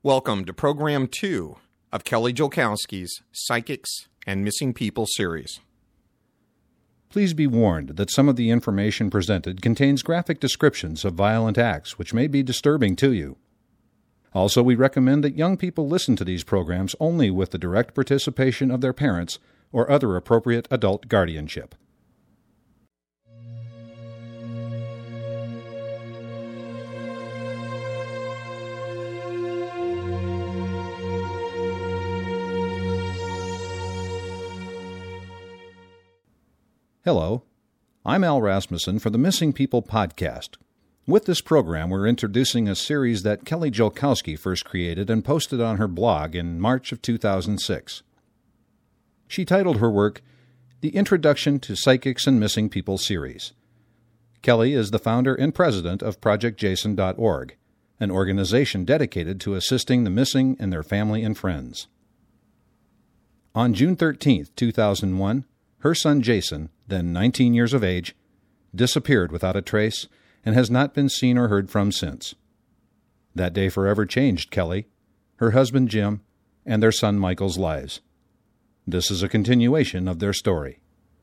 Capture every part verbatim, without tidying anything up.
Welcome to Program two of Kelly Jolkowski's Psychics and Missing People series. Please be warned that some of the information presented contains graphic descriptions of violent acts which may be disturbing to you. Also, we recommend that young people listen to these programs only with the direct participation of their parents or other appropriate adult guardianship. Hello, I'm Al Rasmussen for the Missing People podcast. With this program, we're introducing a series that Kelly Jolkowski first created and posted on her blog in March of two thousand six. She titled her work, The Introduction to Psychics and Missing People series. Kelly is the founder and president of Project Jason dot org, an organization dedicated to assisting the missing and their family and friends. On June thirteenth, two thousand one, her son Jason, then nineteen years of age, disappeared without a trace and has not been seen or heard from since. That day forever changed Kelly, her husband Jim, and their son Michael's lives. This is a continuation of their story.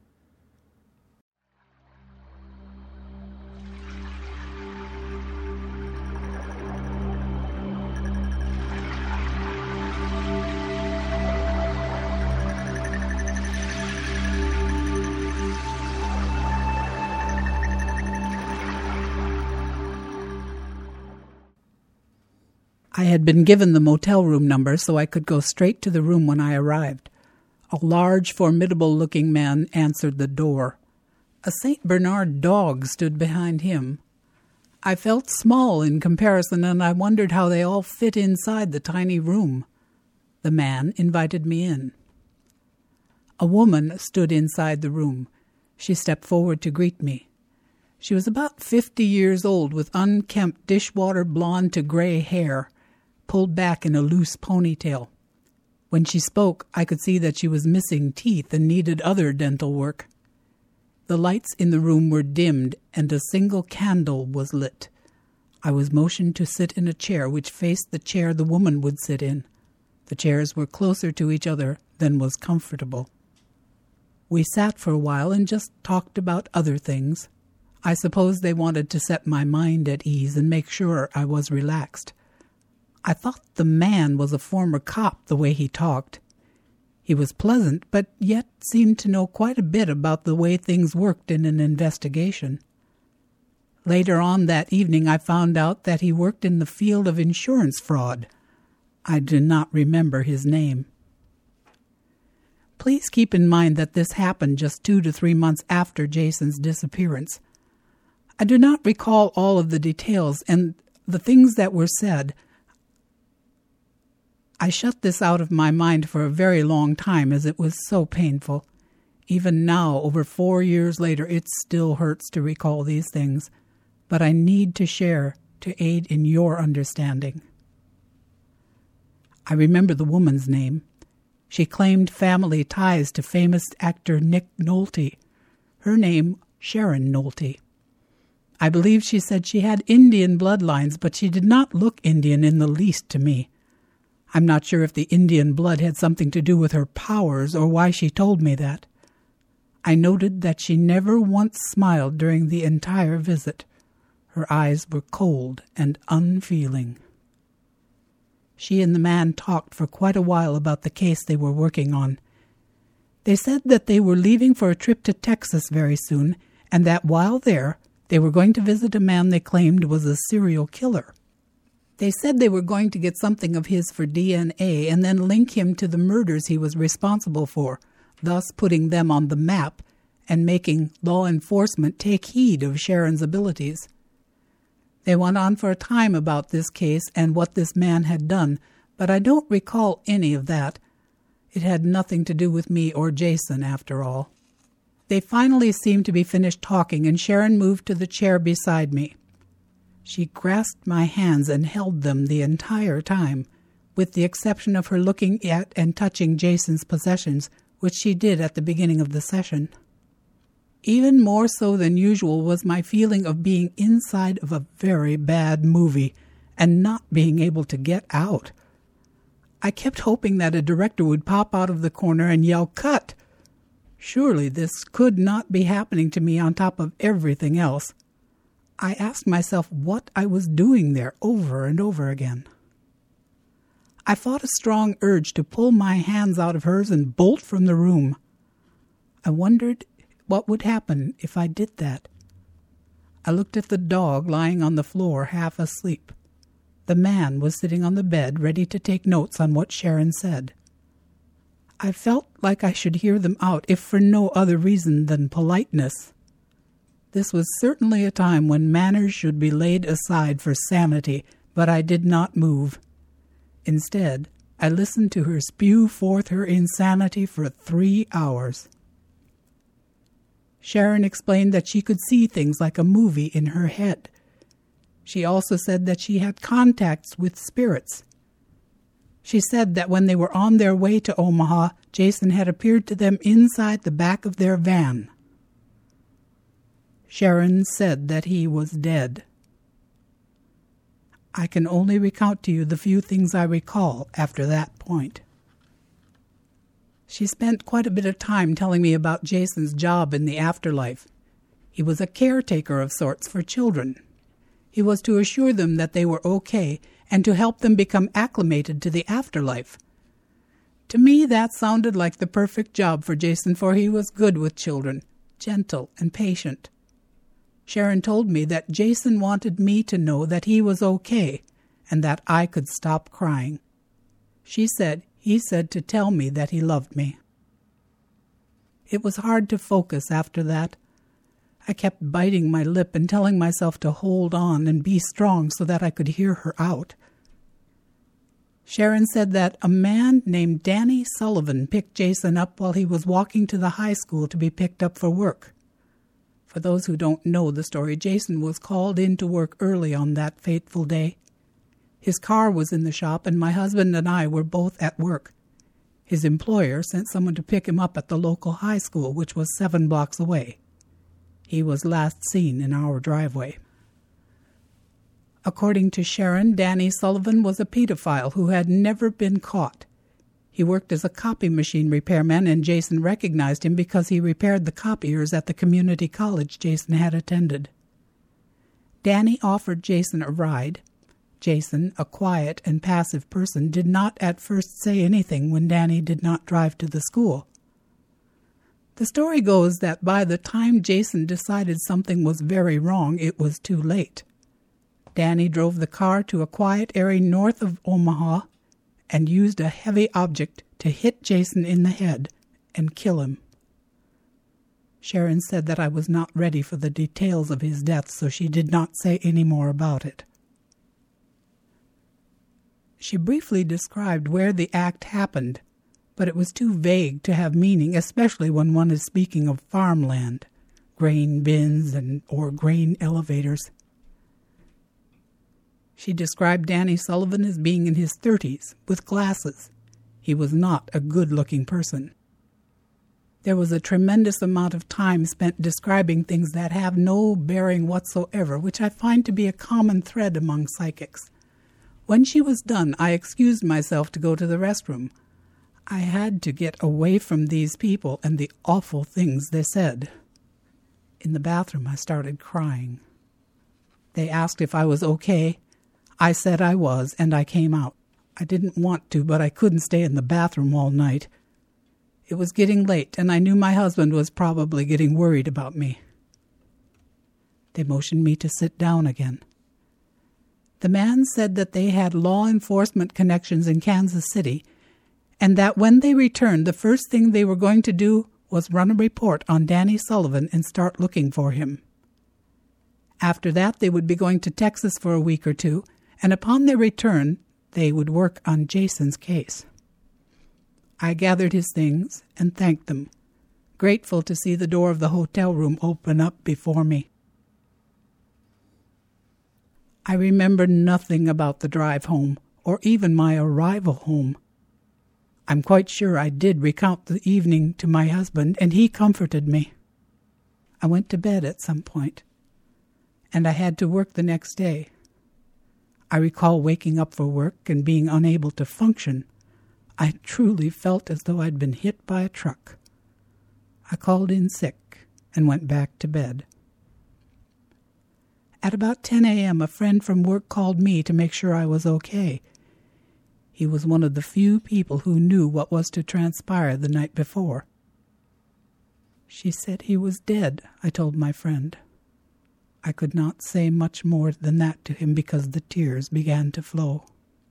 I had been given the motel room number so I could go straight to the room when I arrived. A large, formidable-looking man answered the door. A Saint Bernard dog stood behind him. I felt small in comparison, and I wondered how they all fit inside the tiny room. The man invited me in. A woman stood inside the room. She stepped forward to greet me. She was about fifty years old, with unkempt dishwater blonde to gray hair, pulled back in a loose ponytail. When she spoke, I could see that she was missing teeth and needed other dental work. The lights in the room were dimmed, and a single candle was lit. I was motioned to sit in a chair which faced the chair the woman would sit in. The chairs were closer to each other than was comfortable. We sat for a while and just talked about other things. I suppose they wanted to set my mind at ease and make sure I was relaxed. I thought the man was a former cop the way he talked. He was pleasant, but yet seemed to know quite a bit about the way things worked in an investigation. Later on that evening, I found out that he worked in the field of insurance fraud. I do not remember his name. Please keep in mind that this happened just two to three months after Jason's disappearance. I do not recall all of the details and the things that were said. I shut this out of my mind for a very long time as it was so painful. Even now, over four years later, it still hurts to recall these things, but I need to share to aid in your understanding. I remember the woman's name. She claimed family ties to famous actor Nick Nolte. Her name, Sharon Nolte. I believe she said she had Indian bloodlines, but she did not look Indian in the least to me. I'm not sure if the Indian blood had something to do with her powers or why she told me that. I noted that she never once smiled during the entire visit. Her eyes were cold and unfeeling. She and the man talked for quite a while about the case they were working on. They said that they were leaving for a trip to Texas very soon, and that while there, they were going to visit a man they claimed was a serial killer. They said they were going to get something of his for D N A and then link him to the murders he was responsible for, thus putting them on the map and making law enforcement take heed of Sharon's abilities. They went on for a time about this case and what this man had done, but I don't recall any of that. It had nothing to do with me or Jason, after all. They finally seemed to be finished talking, and Sharon moved to the chair beside me. She grasped my hands and held them the entire time, with the exception of her looking at and touching Jason's possessions, which she did at the beginning of the session. Even more so than usual was my feeling of being inside of a very bad movie and not being able to get out. I kept hoping that a director would pop out of the corner and yell, "Cut!" Surely this could not be happening to me on top of everything else. I asked myself what I was doing there over and over again. I fought a strong urge to pull my hands out of hers and bolt from the room. I wondered what would happen if I did that. I looked at the dog lying on the floor, half asleep. The man was sitting on the bed, ready to take notes on what Sharon said. I felt like I should hear them out, if for no other reason than politeness. This was certainly a time when manners should be laid aside for sanity, but I did not move. Instead, I listened to her spew forth her insanity for three hours. Sharon explained that she could see things like a movie in her head. She also said that she had contacts with spirits. She said that when they were on their way to Omaha, Jason had appeared to them inside the back of their van. Sharon said that he was dead. I can only recount to you the few things I recall after that point. She spent quite a bit of time telling me about Jason's job in the afterlife. He was a caretaker of sorts for children. He was to assure them that they were okay and to help them become acclimated to the afterlife. To me, that sounded like the perfect job for Jason, for he was good with children, gentle and patient. Sharon told me that Jason wanted me to know that he was okay and that I could stop crying. She said he said to tell me that he loved me. It was hard to focus after that. I kept biting my lip and telling myself to hold on and be strong so that I could hear her out. Sharon said that a man named Danny Sullivan picked Jason up while he was walking to the high school to be picked up for work. For those who don't know the story, Jason was called in to work early on that fateful day. His car was in the shop, and my husband and I were both at work. His employer sent someone to pick him up at the local high school, which was seven blocks away. He was last seen in our driveway. According to Sharon, Danny Sullivan was a pedophile who had never been caught. He worked as a copy machine repairman, and Jason recognized him because he repaired the copiers at the community college Jason had attended. Danny offered Jason a ride. Jason, a quiet and passive person, did not at first say anything when Danny did not drive to the school. The story goes that by the time Jason decided something was very wrong, it was too late. Danny drove the car to a quiet area north of Omaha and used a heavy object to hit Jason in the head and kill him. Sharon said that I was not ready for the details of his death, so she did not say any more about it. She briefly described where the act happened, but it was too vague to have meaning, especially when one is speaking of farmland, grain bins, and or grain elevators. She described Danny Sullivan as being in his thirties, with glasses. He was not a good-looking person. There was a tremendous amount of time spent describing things that have no bearing whatsoever, which I find to be a common thread among psychics. When she was done, I excused myself to go to the restroom. I had to get away from these people and the awful things they said. In the bathroom, I started crying. They asked if I was okay. I said I was, and I came out. I didn't want to, but I couldn't stay in the bathroom all night. It was getting late, and I knew my husband was probably getting worried about me. They motioned me to sit down again. The man said that they had law enforcement connections in Kansas City, and that when they returned, the first thing they were going to do was run a report on Danny Sullivan and start looking for him. After that, they would be going to Texas for a week or two, and upon their return, they would work on Jason's case. I gathered his things and thanked them, grateful to see the door of the hotel room open up before me. I remember nothing about the drive home, or even my arrival home. I'm quite sure I did recount the evening to my husband, and he comforted me. I went to bed at some point, and I had to work the next day. I recall waking up for work and being unable to function. I truly felt as though I'd been hit by a truck. I called in sick and went back to bed. At about ten a.m., a friend from work called me to make sure I was okay. He was one of the few people who knew what was to transpire the night before. She said he was dead, I told my friend. I could not say much more than that to him because the tears began to flow.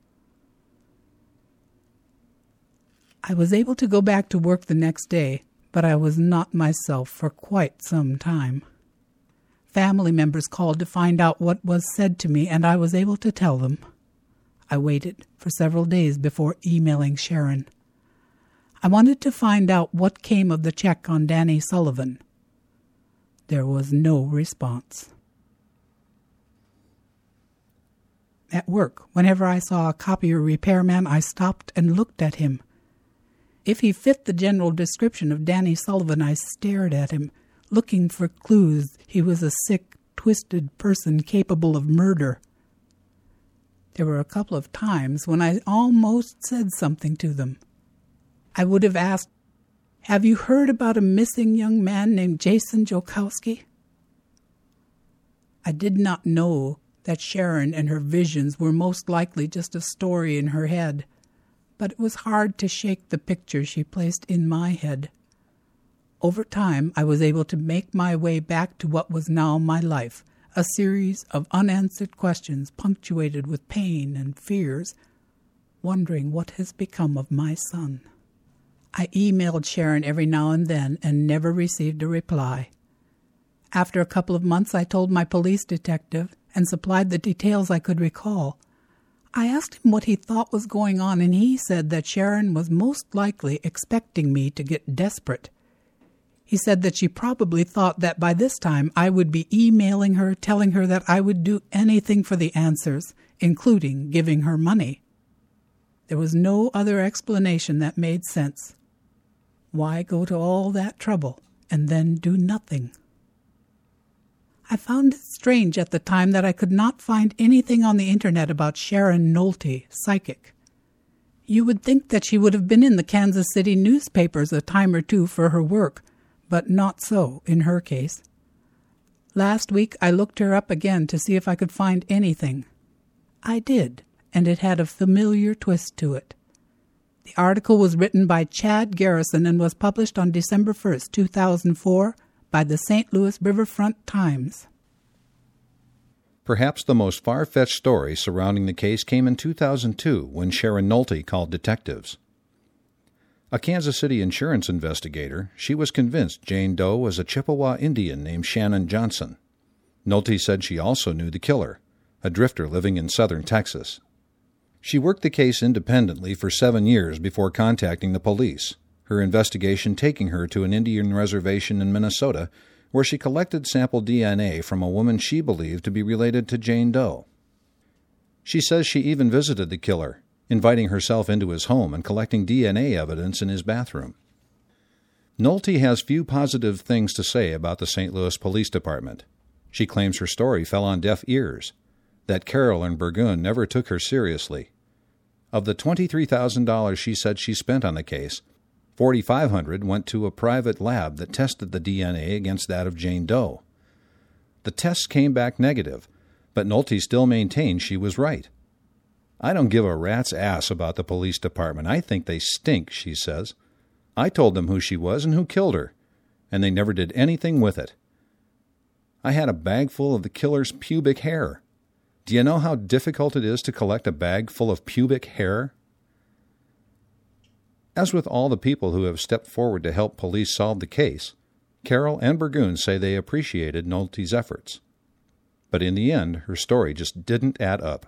I was able to go back to work the next day, but I was not myself for quite some time. Family members called to find out what was said to me, and I was able to tell them. I waited for several days before emailing Sharon. I wanted to find out what came of the check on Danny Sullivan. There was no response. At work, whenever I saw a copier repairman, I stopped and looked at him. If he fit the general description of Danny Sullivan, I stared at him, looking for clues he was a sick, twisted person capable of murder. There were a couple of times when I almost said something to them. I would have asked, "Have you heard about a missing young man named Jason Jokowski?" I did not know that Sharon and her visions were most likely just a story in her head, but it was hard to shake the picture she placed in my head. Over time, I was able to make my way back to what was now my life, a series of unanswered questions punctuated with pain and fears, wondering what has become of my son. I emailed Sharon every now and then and never received a reply. After a couple of months, I told my police detective and supplied the details I could recall. I asked him what he thought was going on, and he said that Sharon was most likely expecting me to get desperate. He said that she probably thought that by this time I would be emailing her, telling her that I would do anything for the answers, including giving her money. There was no other explanation that made sense. Why go to all that trouble and then do nothing? I found it strange at the time that I could not find anything on the internet about Sharon Nolte, psychic. You would think that she would have been in the Kansas City newspapers a time or two for her work, but not so in her case. Last week I looked her up again to see if I could find anything. I did, and it had a familiar twist to it. The article was written by Chad Garrison and was published on December first, two thousand four, by the Saint Louis Riverfront Times. Perhaps the most far-fetched story surrounding the case came in two thousand two when Sharon Nolte called detectives. A Kansas City insurance investigator, she was convinced Jane Doe was a Chippewa Indian named Shannon Johnson. Nolte said she also knew the killer, a drifter living in southern Texas. She worked the case independently for seven years before contacting the police, her investigation taking her to an Indian reservation in Minnesota where she collected sample D N A from a woman she believed to be related to Jane Doe. She says she even visited the killer, inviting herself into his home and collecting D N A evidence in his bathroom. Nolte has few positive things to say about the Saint Louis Police Department. She claims her story fell on deaf ears, that Carroll and Burgund never took her seriously. Of the twenty-three thousand dollars she said she spent on the case, four thousand five hundred dollars went to a private lab that tested the D N A against that of Jane Doe. The tests came back negative, but Nolte still maintains she was right. "I don't give a rat's ass about the police department. I think they stink," she says. "I told them who she was and who killed her, and they never did anything with it. I had a bag full of the killer's pubic hair. Do you know how difficult it is to collect a bag full of pubic hair?" As with all the people who have stepped forward to help police solve the case, Carroll and Burgund say they appreciated Nolte's efforts. But in the end, her story just didn't add up.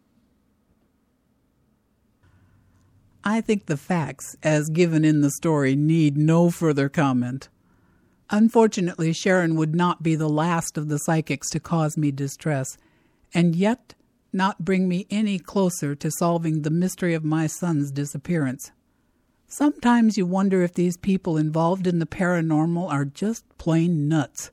I think the facts, as given in the story, need no further comment. Unfortunately, Sharon would not be the last of the psychics to cause me distress, and yet not bring me any closer to solving the mystery of my son's disappearance. Sometimes you wonder if these people involved in the paranormal are just plain nuts.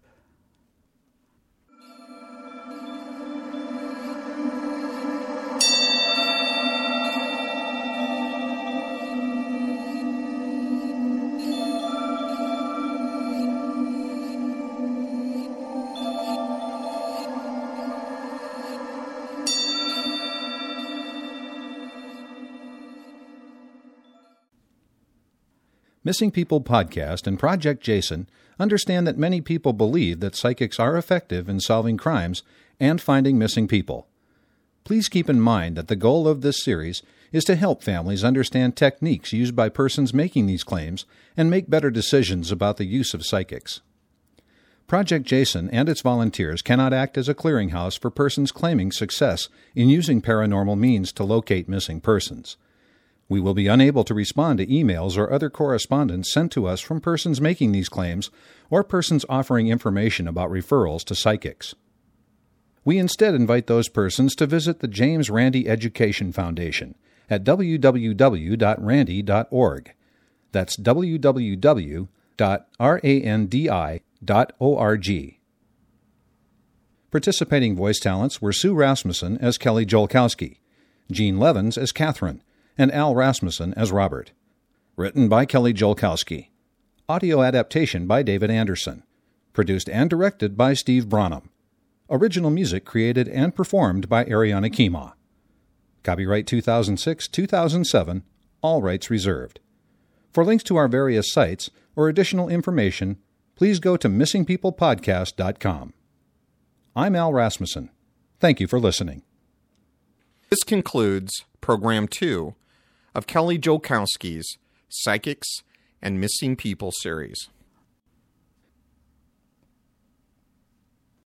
Missing People Podcast and Project Jason understand that many people believe that psychics are effective in solving crimes and finding missing people. Please keep in mind that the goal of this series is to help families understand techniques used by persons making these claims and make better decisions about the use of psychics. Project Jason and its volunteers cannot act as a clearinghouse for persons claiming success in using paranormal means to locate missing persons. We will be unable to respond to emails or other correspondence sent to us from persons making these claims or persons offering information about referrals to psychics. We instead invite those persons to visit the James Randi Education Foundation at w w w dot randi dot org. That's w w w dot randi dot org. Participating voice talents were Sue Rasmussen as Kelly Jolkowski, Jean Levens as Catherine, and Al Rasmussen as Robert. Written by Kelly Jolkowski. Audio adaptation by David Anderson. Produced and directed by Steve Branham. Original music created and performed by Ariana Kima. Copyright two thousand six to two thousand seven, all rights reserved. For links to our various sites or additional information, please go to missing people podcast dot com. I'm Al Rasmussen. Thank you for listening. This concludes Program two of Kelly Jolkowski's Psychics and Missing People series.